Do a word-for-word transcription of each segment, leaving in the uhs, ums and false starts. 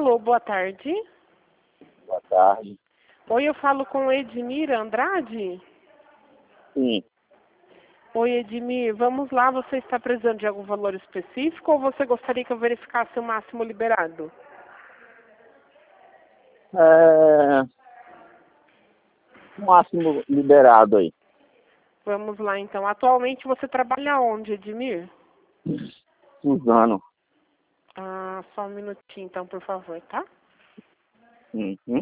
Alô, boa tarde. Boa tarde. Oi, eu falo com Edmir Andrade? Sim. Oi, Edmir, vamos lá, você está precisando de algum valor específico ou você gostaria que eu verificasse o máximo liberado? É... O máximo liberado aí. Vamos lá, então. Atualmente você trabalha onde, Edmir? Suzano. Ah, só um minutinho, então, por favor, tá? Uhum.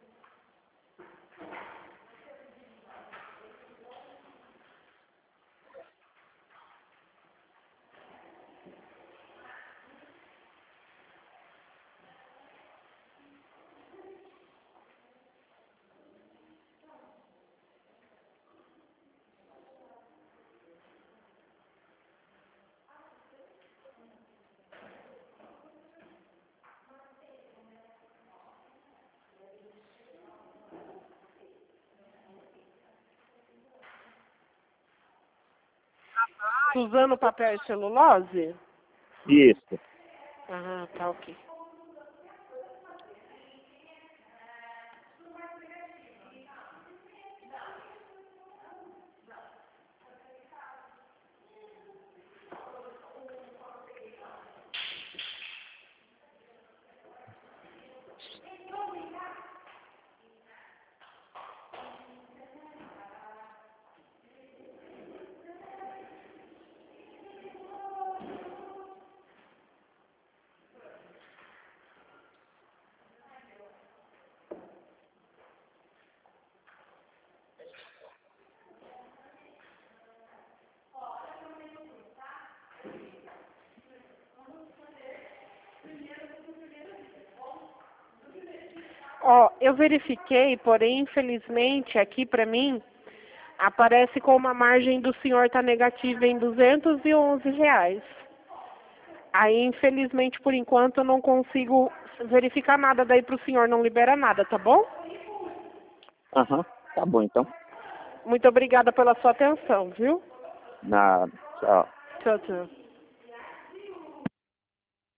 Suzano Papel e Celulose? Isso. Ah, tá, ok. Ó, eu verifiquei, porém, infelizmente, aqui para mim, aparece com uma margem do senhor tá negativa em duzentos e onze reais. Aí, infelizmente, por enquanto, eu não consigo verificar nada daí pro senhor, não libera nada, tá bom? Aham. Tá bom, então. Muito obrigada pela sua atenção, viu? Nada. Tchau. Tchau, tchau.